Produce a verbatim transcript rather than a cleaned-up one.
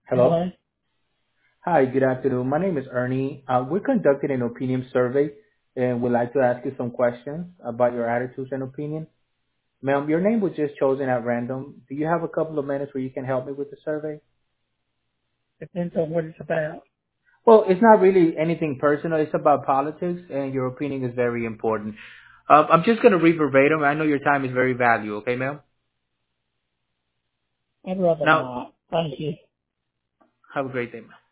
Hello. Hello? Hi, good afternoon. My name is Ernie. Uh, we're conducting an opinion survey and we'd like to ask you some questions about your attitudes and opinion. Ma'am, your name was just chosen at random. Do you have a couple of minutes where you can help me with the survey? Depends on what it's about. Well, it's not really anything personal. It's about politics and your opinion is very important. Uh, I'm just going to read verbatim. I know your time is very valuable. Okay, ma'am? I'd rather Now, not. Thank you. have a great day, ma'am.